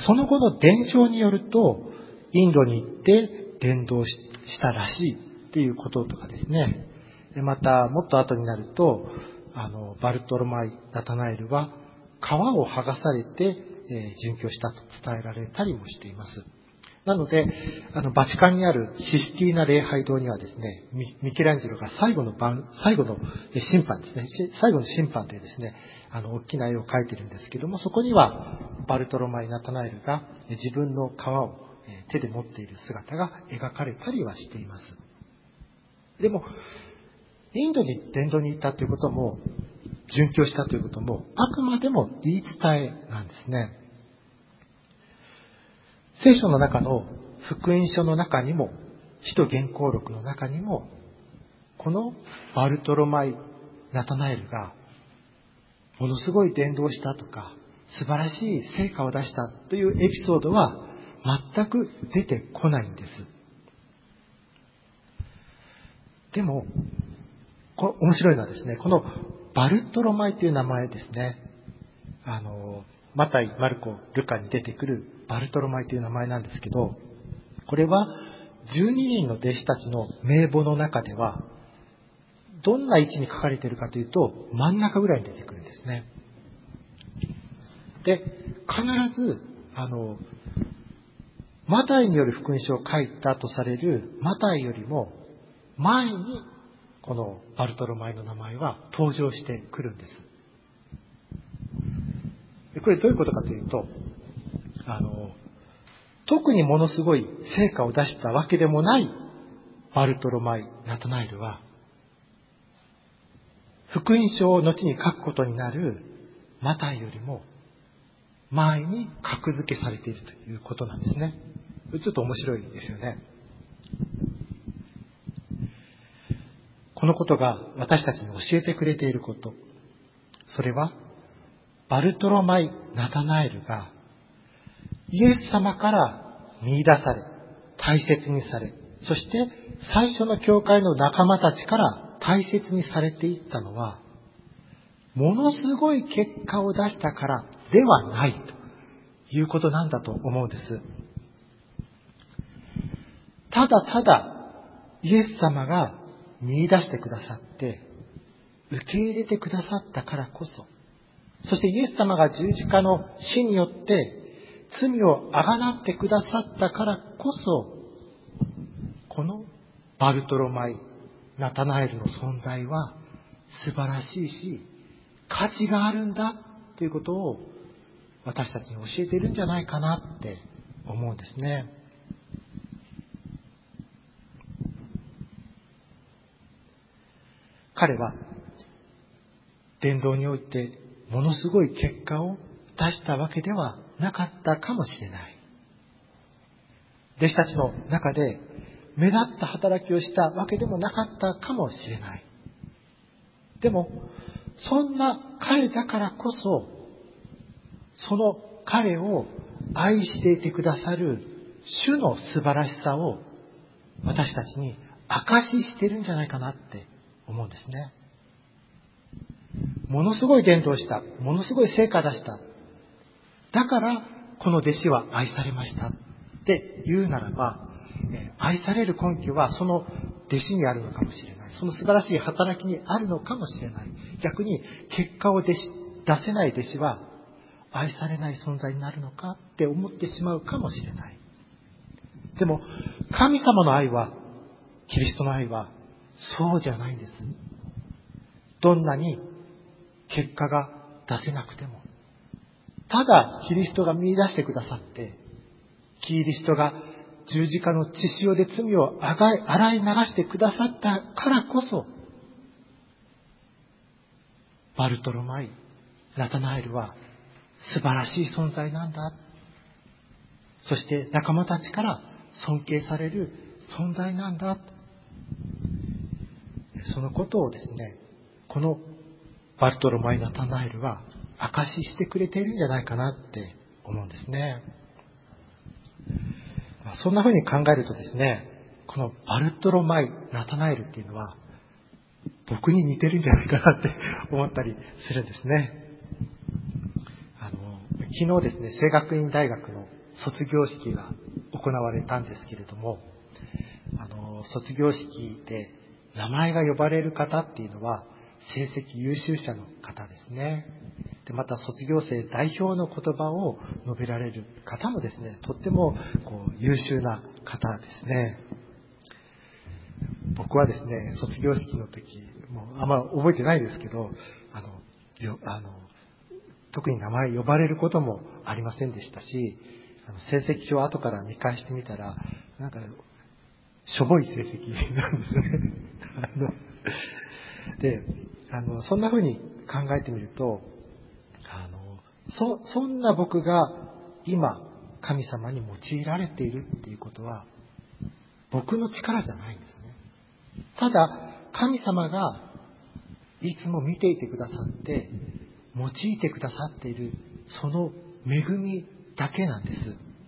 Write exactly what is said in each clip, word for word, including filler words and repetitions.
その後の伝承によると、インドに行って伝道したらしいっていうこととかですね。また、もっと後になると、あの、バルトロマイ・ナタナエルは皮を剥がされて、えー、殉教したと伝えられたりもしています。なので、あの、バチカンにあるシスティーナ礼拝堂にはですね、ミ, ミケランジェロが最後の晩、最後の審判ですね、最後の審判というですね、あの、大きな絵を描いているんですけども、そこには、バルトロマイ・ナタナエルが自分の皮を手で持っている姿が描かれたりはしています。でも、インドに伝道に行ったということも、殉教したということも、あくまでも言い伝えなんですね。聖書の中の福音書の中にも、使徒原稿録の中にも、このバルトロマイ・ナタナエルが、ものすごい伝道したとか、素晴らしい成果を出したというエピソードは全く出てこないんです。でも、こ面白いのはですね、このバルトロマイという名前ですね。あの、マタイ、マルコ、ルカに出てくるバルトロマイという名前なんですけど、これはじゅうににんの弟子たちの名簿の中では、どんな位置に書かれているかというと、真ん中ぐらいに出てくるんですね。で、必ず、あの、マタイによる福音書を書いたとされるマタイよりも前に、このバルトロマイの名前は登場してくるんです。でこれどういうことかというと、あの、特にものすごい成果を出したわけでもないバルトロマイ・ナタナエルは、福音書を後に書くことになるマタイよりも前に格付けされているということなんですね。ちょっと面白いですよね。このことが私たちに教えてくれていること。それは、バルトロマイ・ナタナエルがイエス様から見出され、大切にされ、そして最初の教会の仲間たちから大切にされていったのは、ものすごい結果を出したからではないということなんだと思うんです。ただただイエス様が見出してくださって、受け入れてくださったからこそ、そしてイエス様が十字架の死によって罪をあがなってくださったからこそ、このバルトロマイ・ナタナエルの存在は素晴らしいし、価値があるんだということを私たちに教えているんじゃないかなって思うんですね。彼は伝道においてものすごい結果を出したわけではなかったかもしれない。弟子たちの中で目立った働きをしたわけでもなかったかもしれない。でも、そんな彼だからこそ、その彼を愛していてくださる主の素晴らしさを私たちに証ししているんじゃないかなって思うんですね。ものすごい伝道した。ものすごい成果出した。だから、この弟子は愛されましたって言うならば、愛される根拠はその弟子にあるのかもしれない。その素晴らしい働きにあるのかもしれない。逆に結果を出し出せない弟子は愛されない存在になるのかって思ってしまうかもしれない。でも神様の愛は、キリストの愛はそうじゃないんです。どんなに結果が出せなくても、ただキリストが見出してくださって、キリストが十字架の血潮で罪を洗い流してくださったからこそ、バルトロマイ・ナタナエルは素晴らしい存在なんだ。そして仲間たちから尊敬される存在なんだ。そのことをですね、このバルトロマイ・ナタナエルは証ししてくれているんじゃないかなって思うんですね。そんな風に考えるとですね、このバルトロマイ・ナタナエルっていうのは僕に似てるんじゃないかなって思ったりするんですね。あの、 昨日ですね、聖学院大学の卒業式が行われたんですけれども、あの、卒業式で名前が呼ばれる方っていうのは、成績優秀者の方ですね。で、また卒業生代表の言葉を述べられる方もですね、とってもこう優秀な方ですね。僕はですね、卒業式の時、もうあんま覚えてないですけど、あの、よあの特に名前呼ばれることもありませんでしたし、あの成績表を後から見返してみたら、なんか、しょぼい成績なんですね。あので、あの、そんな風に考えてみると、あの、そ、そんな僕が今、神様に用いられているっていうことは、僕の力じゃないんですね。ただ、神様がいつも見ていてくださって、用いてくださっている、その恵みだけなんです。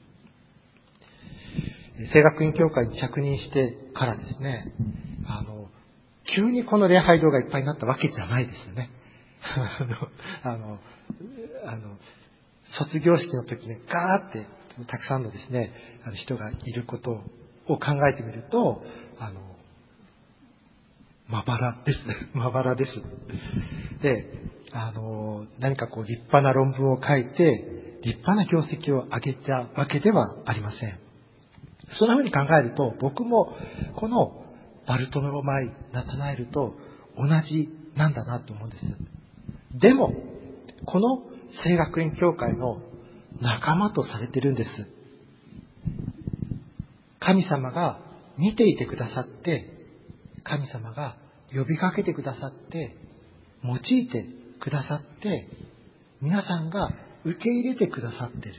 聖学院教会に着任してからですね、あの、急にこの礼拝堂がいっぱいになったわけじゃないですよね。あの、あの、あの卒業式の時ね、ガーってたくさんのですね、あの人がいることを考えてみると、あの、まばらです。まばらです。で、あの、何かこう立派な論文を書いて、立派な業績を上げたわけではありません。そんな風に考えると、僕もこのバルトロマイ、ナタナエルと同じなんだなと思うんです。でも、この聖学院教会の仲間とされてるんです。神様が見ていてくださって、神様が呼びかけてくださって、用いてくださって、皆さんが受け入れてくださってる。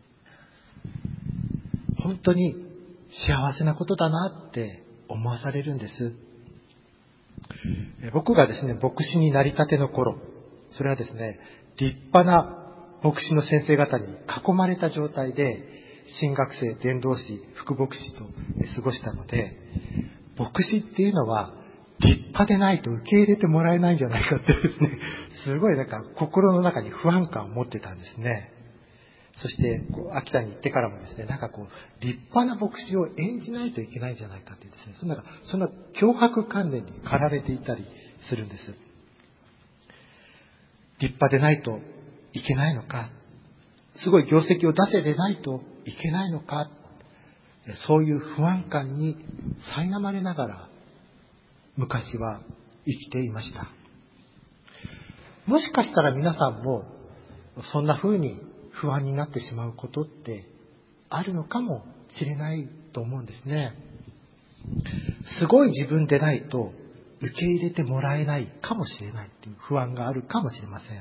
本当に幸せなことだなって思わされるんです。僕がですね、牧師になりたての頃、それはですね、立派な牧師の先生方に囲まれた状態で、神学生、伝道師、副牧師と過ごしたので、牧師っていうのは立派でないと受け入れてもらえないんじゃないかってですね、すごいなんか心の中に不安感を持ってたんですね。そして、こう秋田に行ってからもですね、なんかこう、立派な牧師を演じないといけないんじゃないかっていうですね、そんな、そんな脅迫観念に駆られていたりするんです。立派でないといけないのか、すごい業績を出せでないといけないのか、そういう不安感に苛まれながら、昔は生きていました。もしかしたら皆さんも、そんな風に不安になってしまうことってあるのかもしれないと思うんですね。すごい自分でないと受け入れてもらえないかもしれないっていう不安があるかもしれません。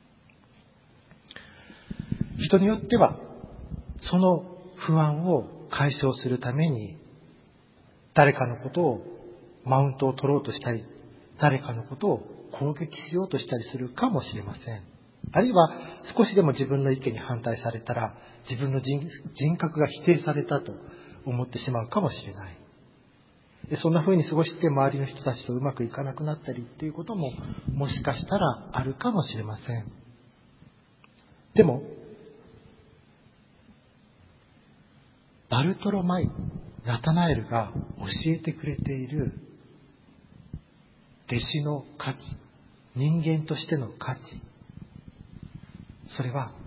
人によってはその不安を解消するために誰かのことをマウントを取ろうとしたり、誰かのことを攻撃しようとしたりするかもしれません。あるいは少しでも自分の意見に反対されたら自分の 人, 人格が否定されたと思ってしまうかもしれない。でそんな風に過ごして周りの人たちとうまくいかなくなったりっていうことももしかしたらあるかもしれません。でもバルトロマイ、ナタナエルが教えてくれている弟子の価値、人間としての価値、それは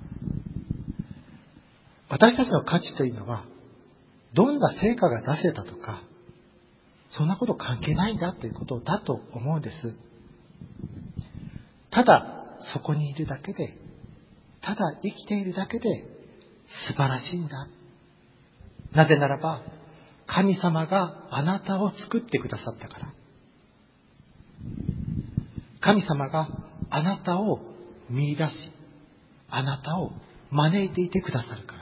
私たちの価値というのはどんな成果が出せたとかそんなこと関係ないんだということだと思うんです。ただそこにいるだけで、ただ生きているだけで素晴らしいんだ。なぜならば神様があなたを作ってくださったから。神様があなたを見出し、あなたを招いていてくださるから。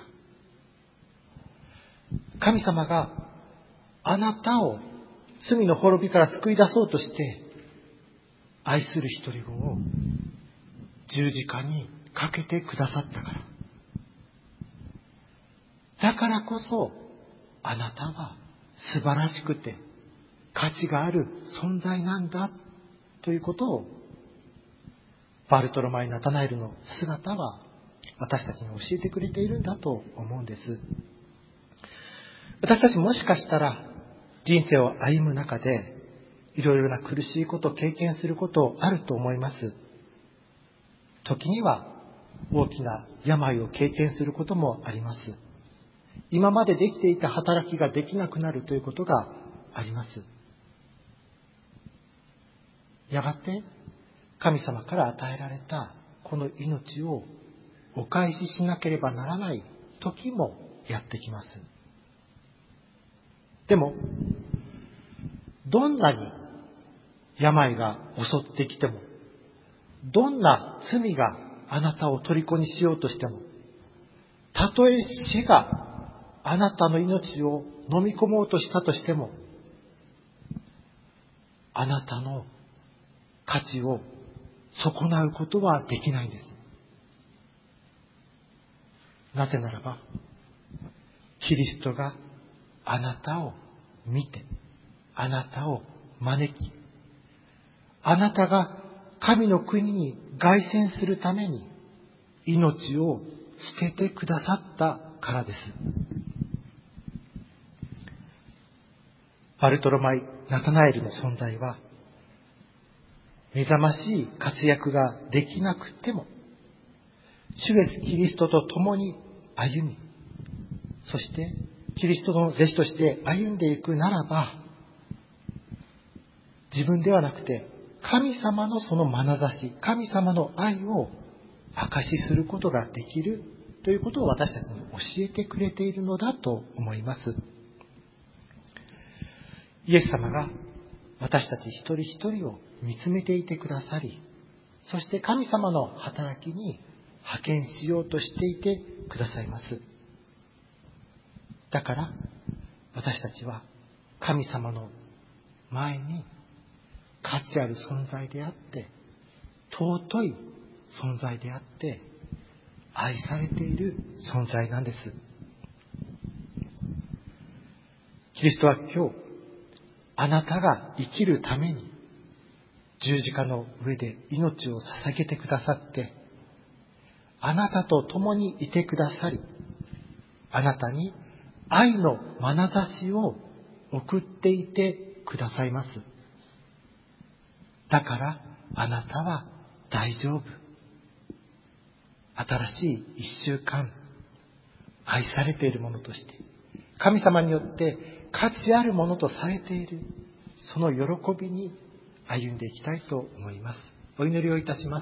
神様があなたを罪の滅びから救い出そうとして愛する一人子を十字架にかけてくださったから。だからこそあなたは素晴らしくて価値がある存在なんだということをバルトロマイ・ナタナエルの姿は私たちに教えてくれているんだと思うんです。私たちもしかしたら人生を歩む中でいろいろな苦しいことを経験することあると思います。時には大きな病を経験することもあります。今までできていた働きができなくなるということがあります。やがて神様から与えられたこの命をお返ししなければならない時もやってきます。でも、どんなに病が襲ってきても、どんな罪があなたを虜にしようとしても、たとえ死があなたの命を飲み込もうとしたとしても、あなたの価値を損なうことはできないんです。なぜならば、キリストがあなたを見て、あなたを招き、あなたが神の国に凱旋するために命を捨ててくださったからです。バルトロマイ・ナタナエルの存在は、目覚ましい活躍ができなくても、主イエス・キリストと共に歩み、そしてキリストの弟子として歩んでいくならば、自分ではなくて神様のその眼差し、神様の愛を証しすることができるということを私たちに教えてくれているのだと思います。イエス様が私たち一人一人を見つめていてくださり、そして神様の働きに派遣しようとしていてくださいます。だから私たちは神様の前に価値ある存在であって、尊い存在であって、愛されている存在なんです。キリストは今日、あなたが生きるために十字架の上で命を捧げてくださって、あなたと共にいてくださり、あなたに愛の眼差しを送っていてくださいます。だからあなたは大丈夫。新しい一週間、愛されているものとして、神様によって価値あるものとされている、その喜びに歩んでいきたいと思います。お祈りをいたします。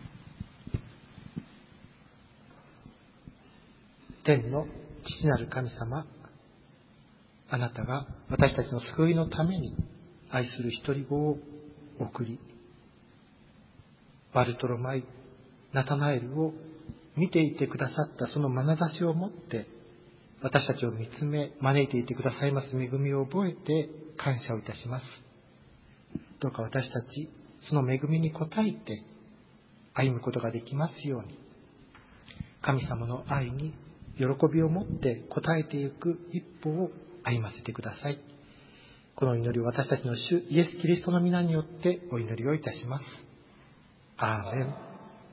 天の父なる神様、あなたが私たちの救いのために愛する一人子を送り、バルトロマイ、ナタナエルを見ていてくださったその眼差しを持って、私たちを見つめ招いていてくださいます恵みを覚えて感謝をいたします。どうか私たちその恵みに応えて歩むことができますように、神様の愛に喜びを持って応えていく一歩を歩ませてください。この祈りを私たちの主イエス・キリストの皆によってお祈りをいたします。アーメン。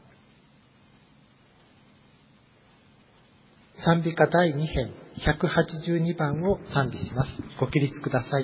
賛美歌だいに編ひゃくはちじゅうにばんを賛美します。ご起立ください。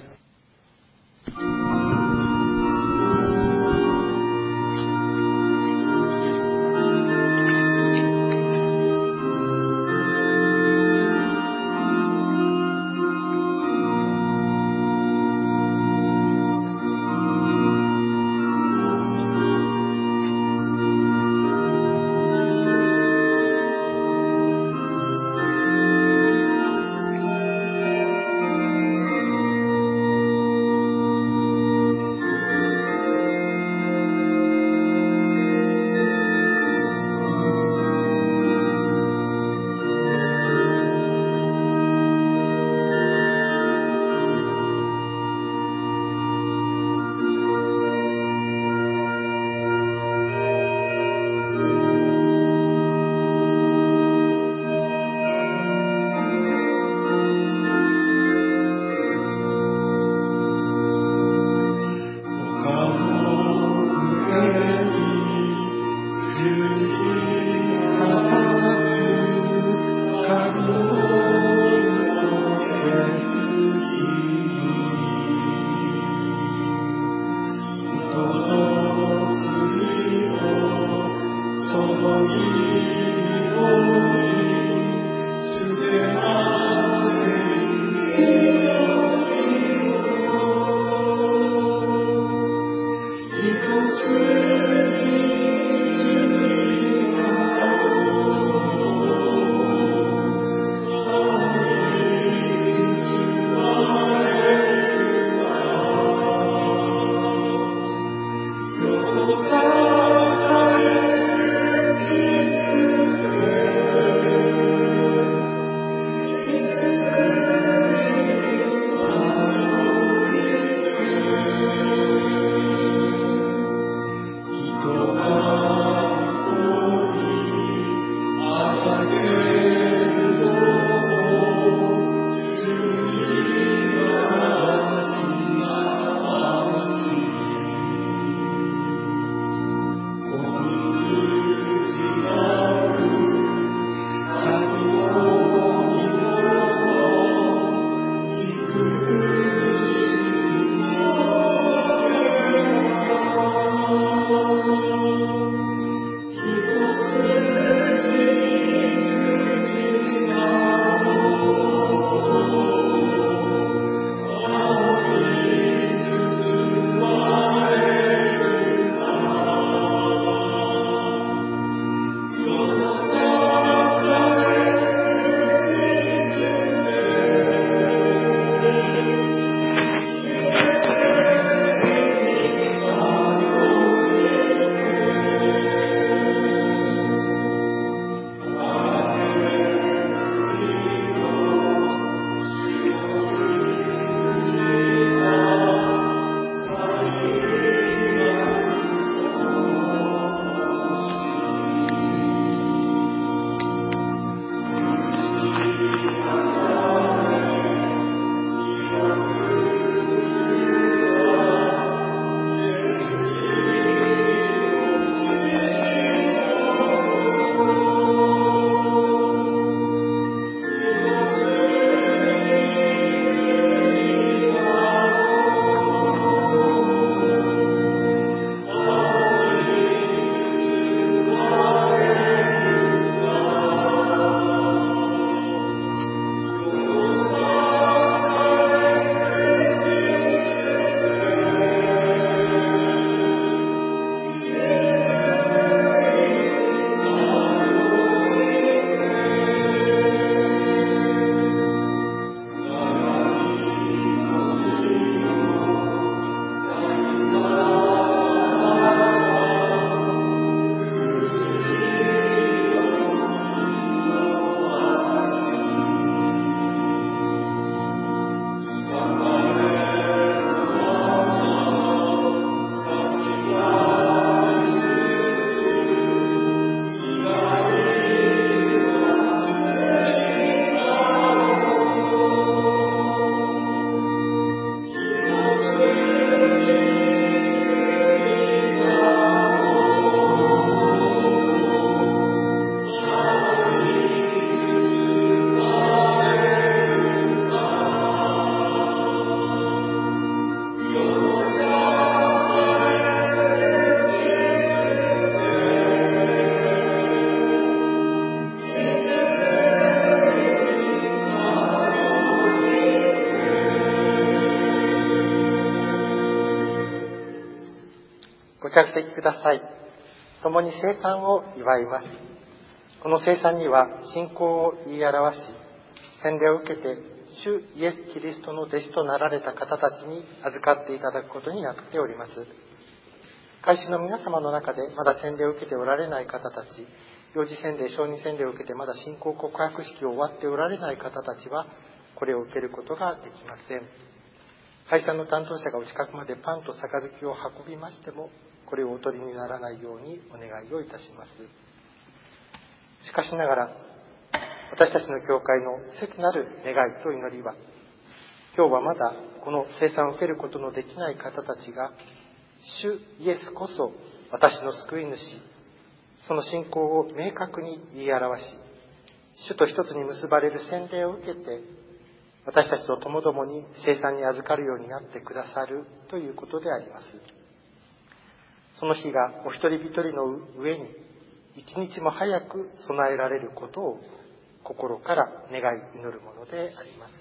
着席ください。共に聖餐を祝います。この聖餐には信仰を言い表し、洗礼を受けて主イエス・キリストの弟子となられた方たちに預かっていただくことになっております。会士の皆様の中でまだ洗礼を受けておられない方たち、幼児洗礼、小児洗礼を受けてまだ信仰告白式を終わっておられない方たちは、これを受けることができません。会餐の担当者がお近くまでパンと杯を運びましても、これをお取りにならないようにお願いをいたします。しかしながら、私たちの教会の切なる願いと祈りは、今日はまだこの聖餐を受けることのできない方たちが、主イエスこそ私の救い主、その信仰を明確に言い表し、主と一つに結ばれる洗礼を受けて、私たちと共々に聖餐に預かるようになってくださるということであります。その日がお一人一人の上に一日も早く備えられることを心から願い祈るものであります。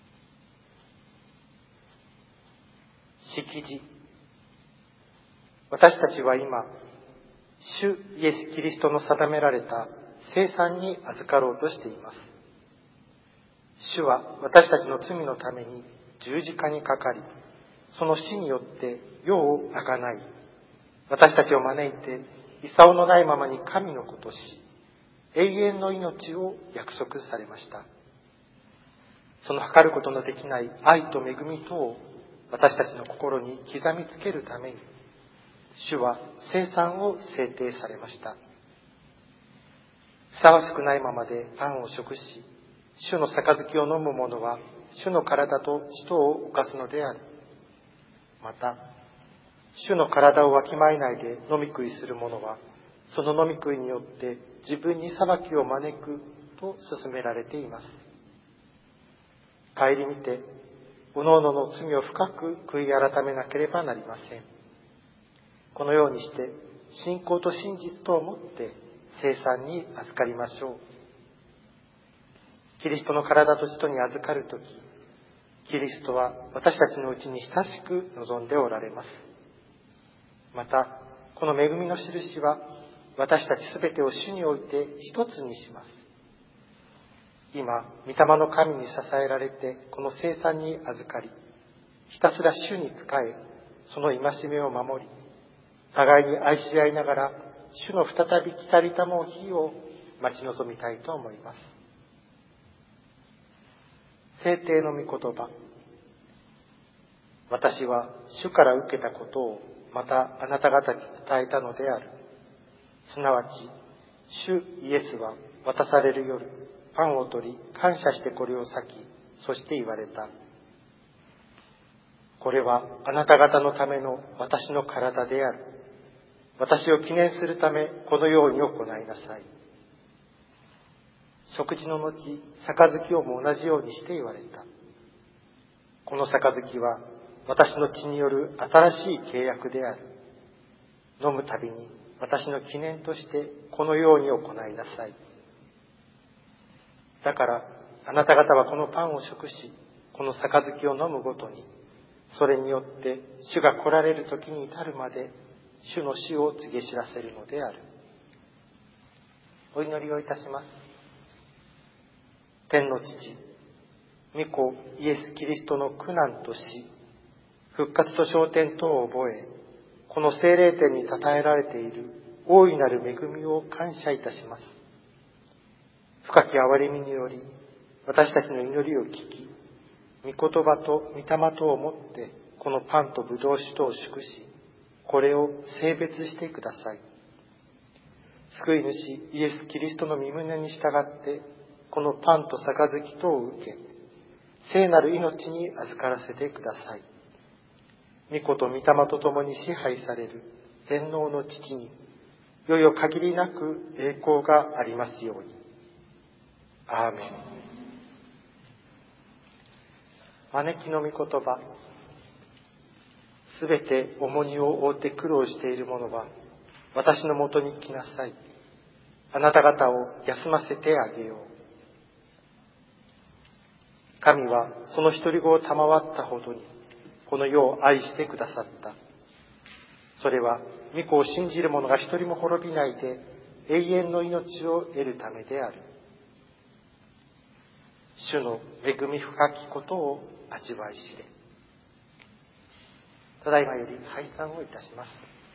式辞。私たちは今、主イエス・キリストの定められた聖餐に預かろうとしています。主は私たちの罪のために十字架にかかり、その死によって世をあがない、私たちを招いて功のないままに神の子とし、永遠の命を約束されました。その計ることのできない愛と恵みとを私たちの心に刻みつけるために、主は聖餐を制定されました。ふさわしくないままでパンを食し、主の杯を飲む者は主の体と血とを犯すのである。また、主の体をわきまえないで飲み食いする者は、その飲み食いによって自分に裁きを招くと勧められています。顧みて、おのおのの罪を深く悔い改めなければなりません。このようにして、信仰と真実とをもって聖餐に預かりましょう。キリストの体と血とに預かるとき、キリストは私たちのうちに親しく望んでおられます。また、この恵みの印は私たちすべてを主において一つにします。今、御霊の神に支えられてこの聖餐に預かり、ひたすら主に仕え、その戒めを守り、互いに愛し合いながら主の再び来たりたもう日を待ち望みたいと思います。聖帝の御言葉。私は主から受けたことをまたあなた方に伝えたのである。すなわち、主イエスは渡される夜、パンを取り、感謝してこれを裂き、そして言われた。これはあなた方のための私の体である。私を記念するため、このように行いなさい。食事の後、杯をも同じようにして言われた。この杯は私の血による新しい契約である。飲むたびに私の記念としてこのように行いなさい。だからあなた方はこのパンを食し、この杯を飲むごとに、それによって主が来られる時に至るまで主の死を告げ知らせるのである。お祈りをいたします。天の父、御子イエス・キリストの苦難と死、復活と昇天とを覚え、この聖霊殿に称えられている大いなる恵みを感謝いたします。深き憐れみにより、私たちの祈りを聞き、御言葉と御霊とをもって、このパンと葡萄酒とを祝し、これを聖別してください。救い主イエス・キリストの御胸に従って、このパンと杯とを受け、聖なる命に預からせてください。御子と御霊と共に支配される全能の父に、よよ限りなく栄光がありますように。アーメン。招きの御言葉。すべて重荷を負って苦労している者は、私のもとに来なさい。あなた方を休ませてあげよう。神はその一人子を賜ったほどに、この世を愛してくださった。 それは御子を信じる者が一人も滅びないで永遠の命を得るためである。主の恵み深きことを味わい知れ。ただいまより拝賛をいたします。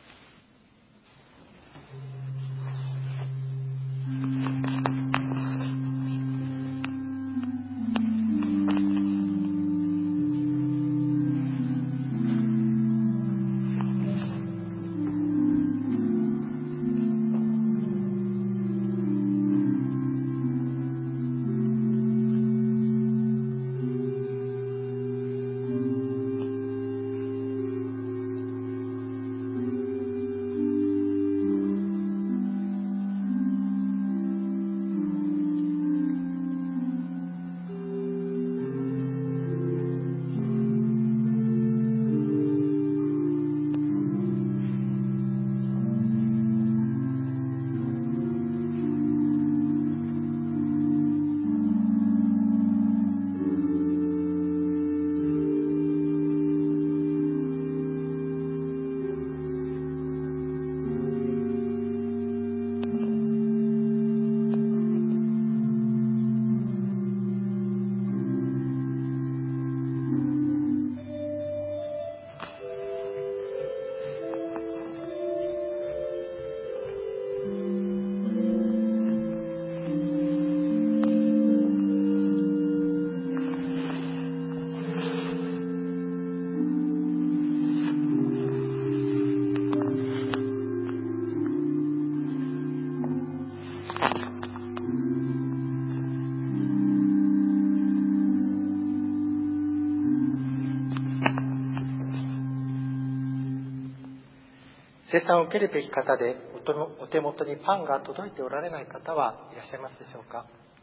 聖餐を受けるべき方でお手元にパンが届いておられない方はいらっしゃいますでしょうか。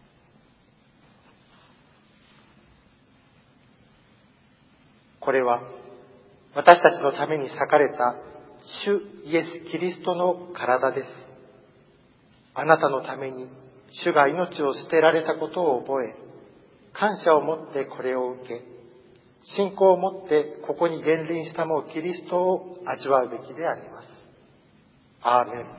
これは私たちのために裂かれた主イエス・キリストの体です。あなたのために主が命を捨てられたことを覚え、感謝を持ってこれを受け、信仰を持ってここに現臨したもうキリストを味わうべきであります。アーメン。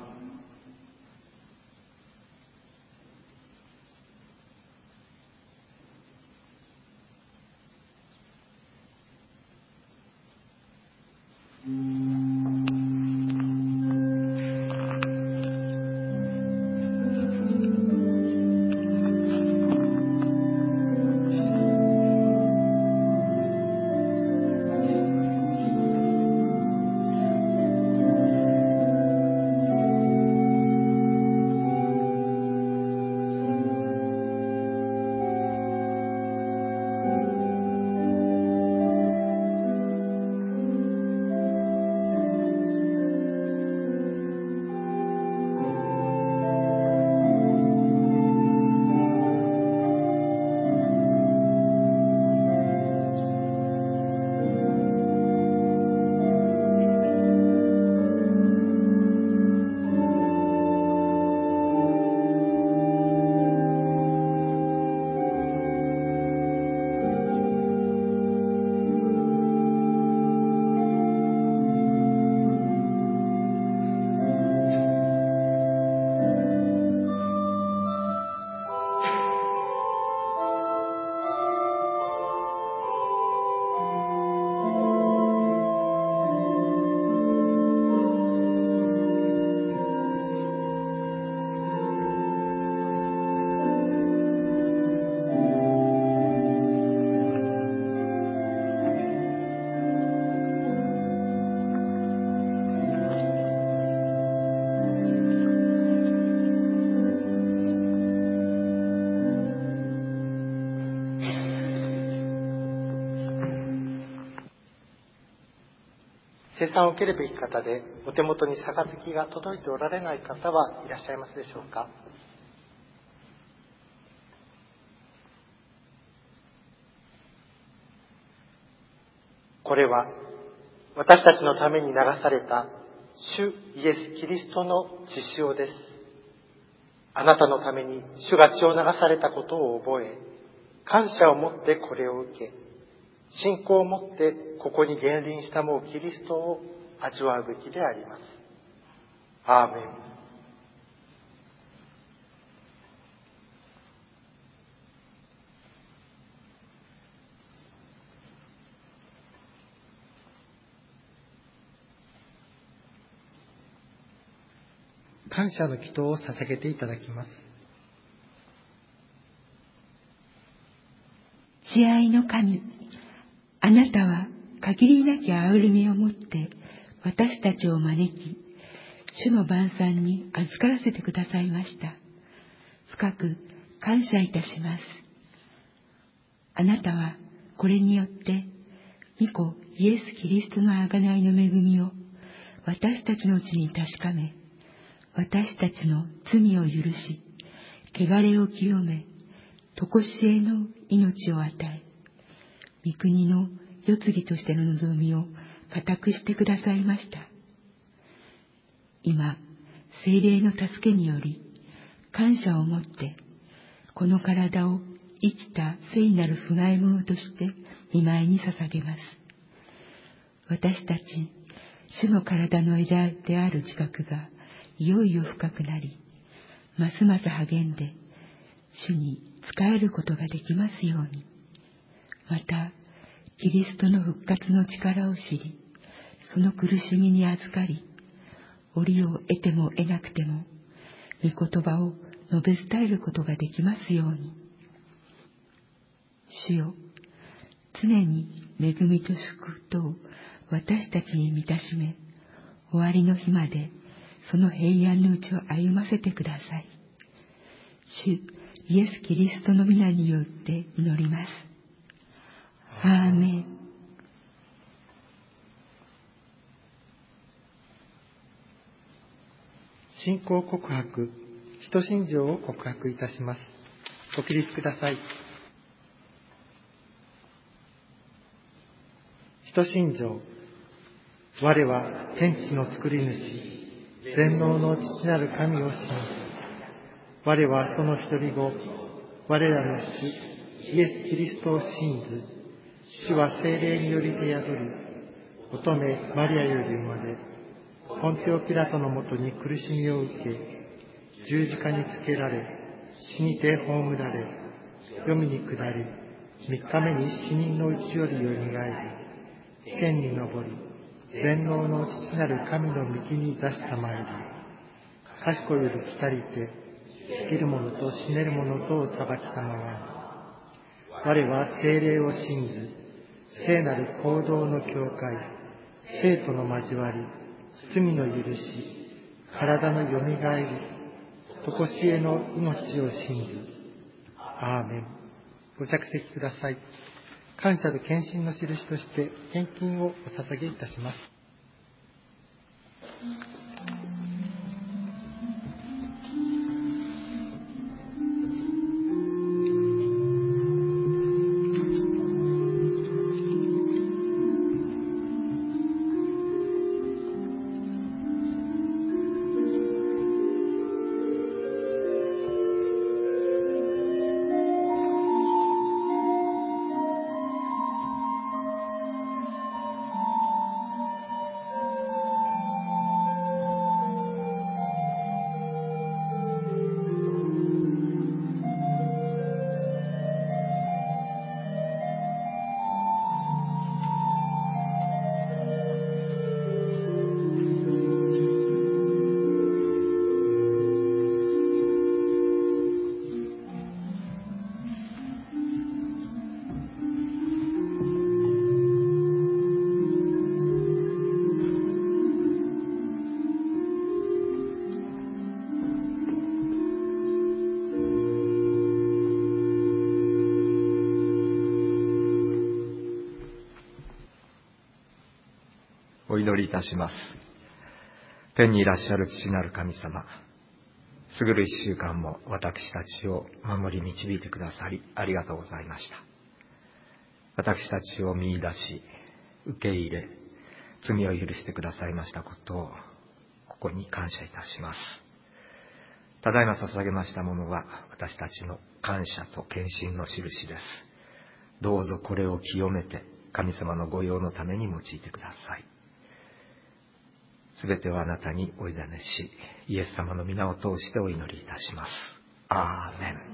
聖餐を受けるべき方でお手元に杯が届いておられない方はいらっしゃいますでしょうか。これは私たちのために流された主イエス・キリストの血潮です。あなたのために主が血を流されたことを覚え、感謝を持ってこれを受け、信仰を持ってここに現臨したもうキリストを味わうべきであります。アーメン。感謝の祈祷を捧げていただきます。 慈愛の神、あなたは限りなき憐れみをもって私たちを招き、主の晩餐に預からせてくださいました。深く感謝いたします。あなたはこれによって御子イエス・キリストの贖いの恵みを私たちのうちに確かめ、私たちの罪を許し、汚れを清め、常しえの命を与え、御国の世継ぎとしての望みを固くしてくださいました。今、聖霊の助けにより、感謝をもって、この体を生きた聖なる供え物として御前に捧げます。私たち、主の体の枝である自覚がいよいよ深くなり、ますます励んで、主に仕えることができますように。また、キリストの復活の力を知り、その苦しみに預かり、折を得ても得なくても、御言葉を述べ伝えることができますように。主よ、常に恵みと祝福と私たちに満たしめ、終わりの日までその平安のうちを歩ませてください。主イエス・キリストの皆によって祈ります。アーメン。 信仰告白、使徒信条を告白いたします。ご起立ください。使徒信条。我は天地の作り主、全能の父なる神を信じ、我はその一人子、我らの主、イエス・キリストを信ず。主は聖霊によりて宿り、乙女マリアより生まれ、ポンテオピラトのもとに苦しみを受け、十字架につけられ、死にて葬られ、黄泉に下り、三日目に死人のうちよりよみがえり、天に昇り、全能の父なる神の御木に座したまいり、賢より来たりて、仕切る者と死ねる者とを裁きたまわん。我は聖霊を信ず、聖なる行動の教会、聖徒の交わり、罪の許し、体のよみがえり、常しえの命を信ず。アーメン。ご着席ください。感謝と献身の印として献金をお捧げいたします。 お祈りいたします。天にいらっしゃる父なる神様、すぐる一週間も私たちを守り導いてくださりありがとうございました。私たちを見出し、受け入れ、罪を許してくださいましたことをここに感謝いたします。ただいま捧げましたものは私たちの感謝と献身の印です。どうぞこれを清めて神様の御用のために用いてください。 すべてはあなたにお委ねし、イエス様の皆を通してお祈りいたします。アーメン。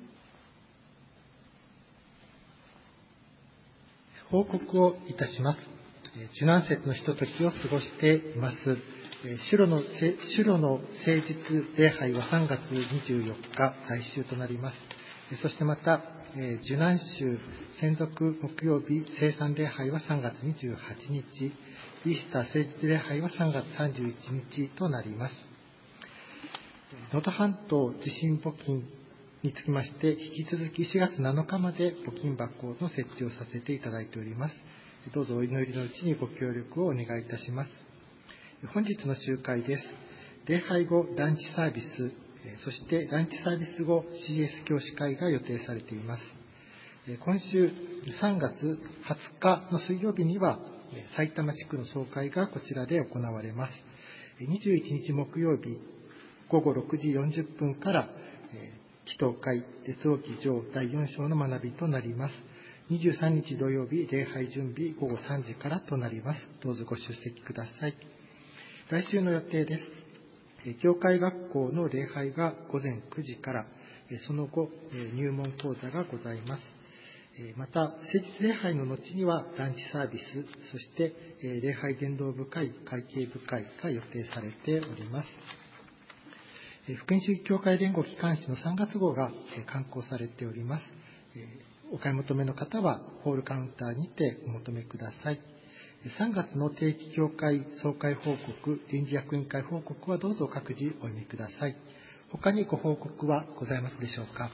報告をいたします。受難節のひとときを過ごしています。主路の、主路の誠実礼拝はさんがつにじゅうよっか、来週となります。そしてまた、受難週専属木曜日聖餐礼拝はさんがつにじゅうはちにち、イースター誠実礼拝はさんがつさんじゅういちにちとなります。能登半島地震募金につきまして、引き続きしがつなのかまで募金箱の設置をさせていただいております。どうぞお祈りのうちにご協力をお願いいたします。本日の集会です。礼拝後ランチサービス、そしてランチサービス後 シーエス 教師会が予定されています。今週さんがつはつかの水曜日には埼玉地区の総会がこちらで行われます。にじゅういちにち木曜日ごごろくじよんじゅっぷんから祈祷会列王記上だいよん章の学びとなります。にじゅうさんにち土曜日礼拝準備ごごさんじからとなります。どうぞご出席ください。来週の予定です。教会学校の礼拝がごぜんくじから、その後入門講座がございます。また誠実礼拝の後にはランチサービス、そして礼拝伝道部会、会計部会が予定されております。福音主義教会連合機関誌のさんがつ号が刊行されております。お買い求めの方はホールカウンターにてお求めください。さんがつの定期教会総会報告、臨時役員会報告はどうぞ各自お読みください。他にご報告はございますでしょうか。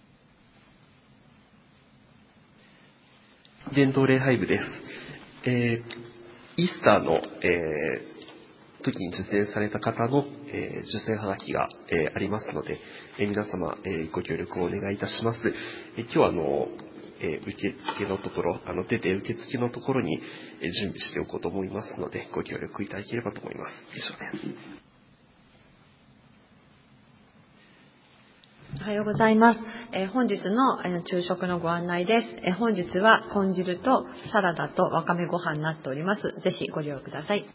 伝統礼拝部です。えー、イースターの、えー、時に受選された方の、えー、受選はがきが、えー、ありますので、えー、皆様、えー、ご協力をお願いいたします。えー、今日はあのえー、受付のところ、あの出て受付のところに、えー、準備しておこうと思いますので、ご協力いただければと思います。以上です。 おはようございます。えー、本日の、えー、昼食のご案内です。えー、本日は豚汁とサラダとわかめご飯になっております。ぜひご利用ください。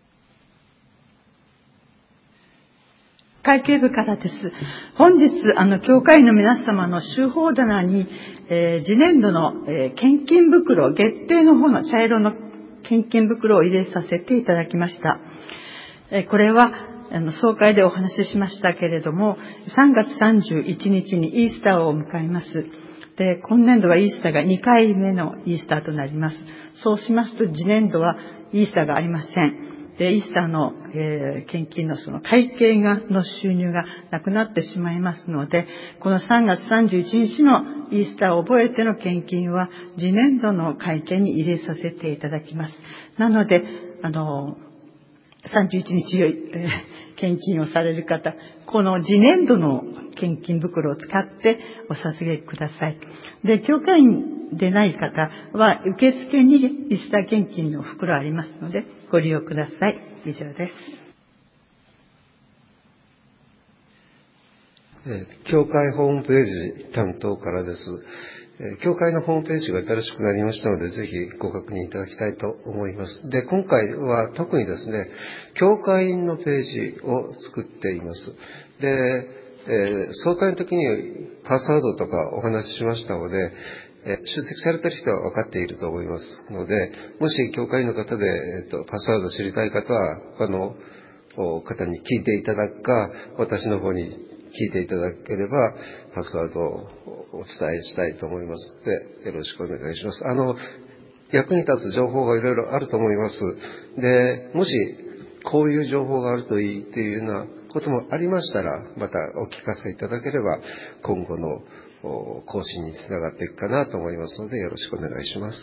会計部からです。本日、あの、教会の皆様の集宝棚に、えー、次年度の、えー、献金袋、月定の方の茶色の献金袋を入れさせていただきました。えー、これは、あの、総会でお話ししましたけれども、さんがつさんじゅういちにちにイースターを迎えます。で、今年度はイースターがにかいめのイースターとなります。そうしますと、次年度はイースターがありません。で、イースターの、えー、献金のその会計が、の収入がなくなってしまいますので、このさんがつさんじゅういちにちのイースターを覚えての献金は、次年度の会計に入れさせていただきます。なので、あの、さんじゅういちにち、えー、献金をされる方、この次年度の献金袋を使ってお捧げください。で、教会員でない方は、受付にイースター献金の袋ありますので、ご利用ください。以上です。 えー、教会ホームページ担当からです。えー、教会のホームページが新しくなりましたので、ぜひご確認いただきたいと思います。で、今回は特にですね、教会員のページを作っています。で、えー、総会の時にパスワードとかお話ししましたので、出席されている人は分かっていると思いますので、もし教会の方で、えっと、パスワードを知りたい方は、他の方に聞いていただくか、私の方に聞いていただければ、パスワードをお伝えしたいと思いますので、よろしくお願いします。あの、役に立つ情報がいろいろあると思います。で、もし、こういう情報があるといいっていうようなこともありましたら、またお聞かせいただければ、今後の更新につながっていくかなと思いますので、よろしくお願いします。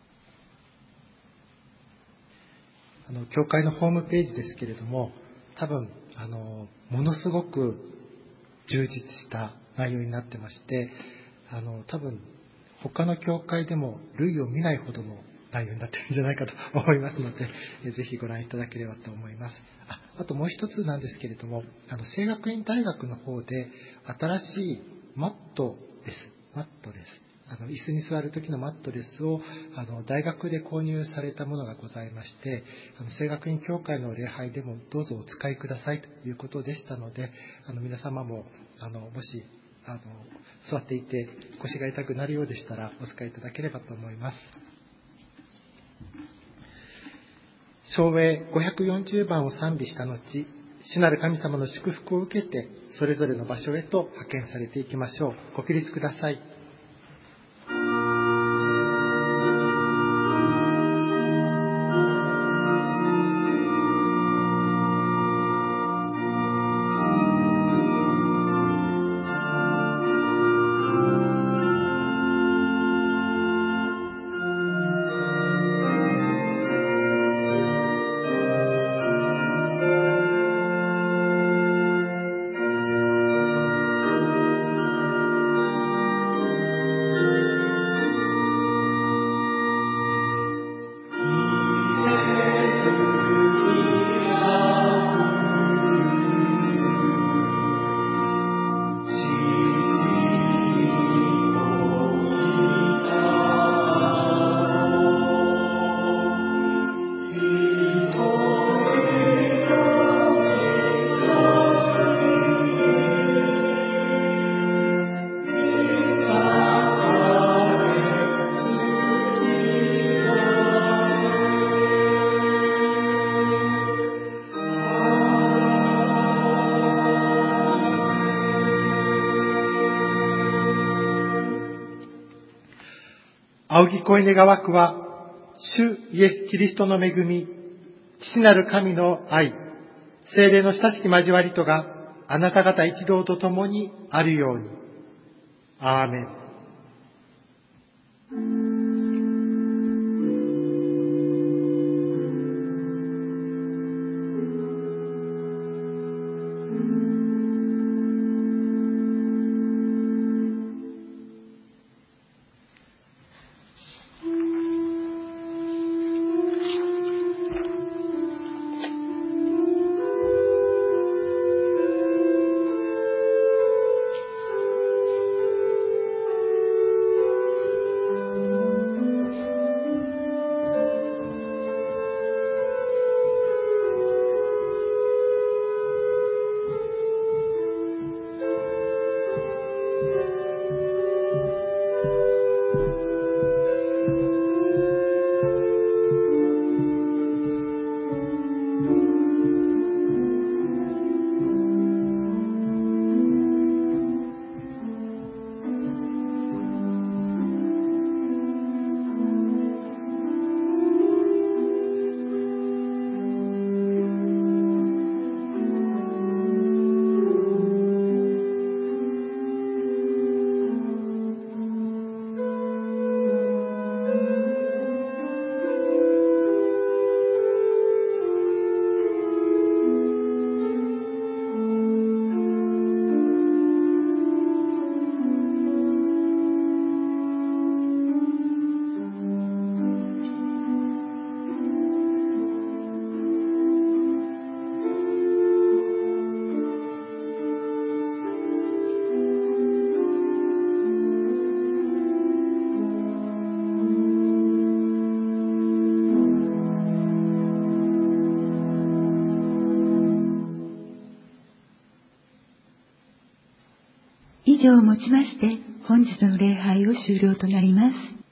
あの教会のホームページですけれども、多分あのものすごく充実した内容になってまして、あの多分他の教会でも類を見ないほどの内容になっているんじゃないかと思いますので、ぜひご覧いただければと思います。あ、あともう一つなんですけれども、あの聖学院大学の方で新しいマットレス、マットレス、 あの椅子に座る時のマットレスをあの大学で購入されたものがございまして、あの聖学院教会の礼拝でもどうぞお使いくださいということでしたので、あの皆様もあのもしあの座っていて腰が痛くなるようでしたらお使いいただければと思います。唱詠ごひゃくよんじゅうばんを賛美した後、主なる神様の祝福を受けてそれぞれの場所へと派遣されていきましょう。ご起立ください。仰ぎ声願わくは、主イエス・キリストの恵み、父なる神の愛、聖霊の親しき交わりとがあなた方一同と共にあるように。アーメン。 以上をもちまして本日の礼拝を終了となります。